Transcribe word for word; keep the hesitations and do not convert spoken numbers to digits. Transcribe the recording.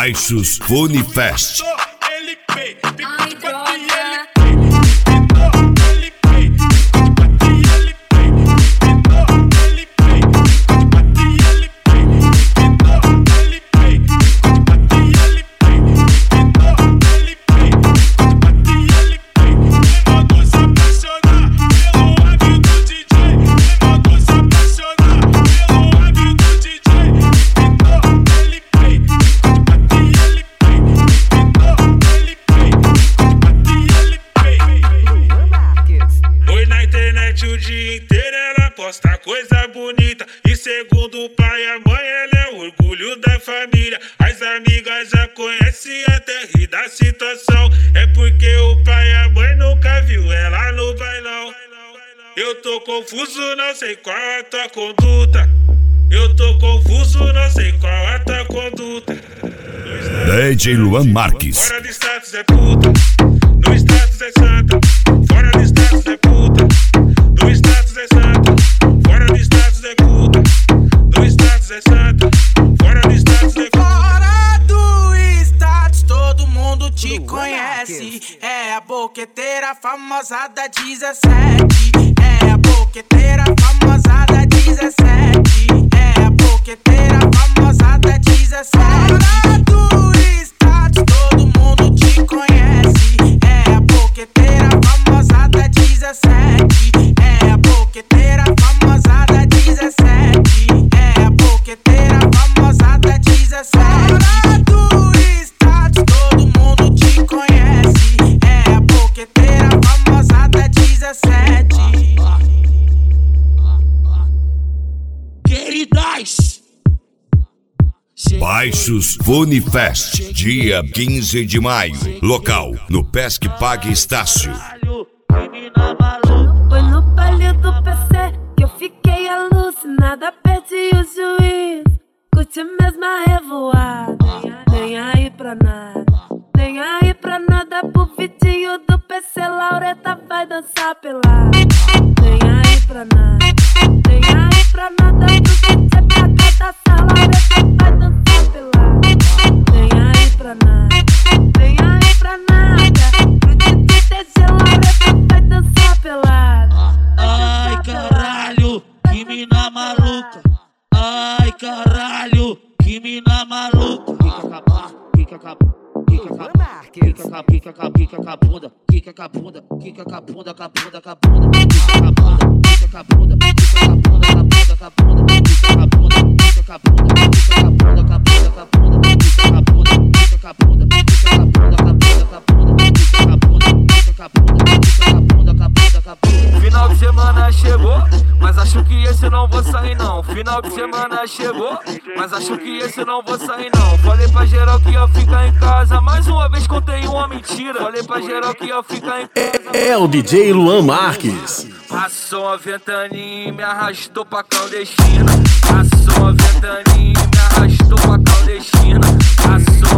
Baixos Funifest. Ai, droga. O dia inteiro ela posta coisa bonita. E segundo o pai e a mãe, ela é o orgulho da família. As amigas já conhecem até rir da situação. É porque o pai e a mãe nunca viu ela no bailão. Eu tô confuso, não sei qual a tua conduta. Eu tô confuso, não sei qual a tua conduta. D J Luan Marques. Fora do status é puta, no status é santa. Fora do status é puta, no status é santa. Fora do status é puta, no status é santa. Fora do status é puta. Fora do status todo mundo te conhece. É a boqueteira famosa da dezessete. É a boqueteira famosa da dezessete. É a boqueteira famosa da dezessete. Fora do status todo mundo te conhece. É a boqueteira famosa da dezessete. É a boqueteira famosa da dezessete. É a boqueteira famosa da dezessete. Fora do status todo mundo te conhece. É a boqueteira famosa da dezessete. Queridas! Baixos Funifest, dia quinze de maio. Local, no Pesque Pague Estácio. Foi no baile do P C que eu fiquei alucinada, perdi o juiz. Curti mesmo a revoada, nem aí pra nada, nem aí pra nada. Pro vidinho do P C, Laureta vai dançar pelada. Nem aí pra nada, nem aí pra nada. Pro D J pra cada sala, Laureta vai dançar pelada. Nem aí pra nada, nem aí pra nada. Pro D J Laureta vai dançar pelada. Ai caralho, que mina maluca. Ai caralho, que mina maluca. Quica acabou, quica acabou, quica acabou, quica acabou, quica acabou, quica acabunda, quica acabunda, quica acabunda, acabunda, acabunda, quica acabunda, quica acabunda, quica acabunda, acabunda, acabunda, quica acabunda, quica acabunda, quica acabunda, acabunda, acabunda, quica acabunda, quica acabunda, quica acabunda, acabunda, acabunda, quica acabunda, quica acabunda, quica acabunda, acabunda, acabunda. Final de semana chegou, mas acho que esse não vou sair não. Final de semana chegou, mas acho que esse não vou sair não. Falei pra geral que ia ficar em casa, mais uma vez contei uma mentira. Falei pra geral que ia ficar em casa. É o D J Luan Marques. Passou a ventaninha e me arrastou pra clandestina. Passou a ventaninha e me arrastou pra clandestina. Passou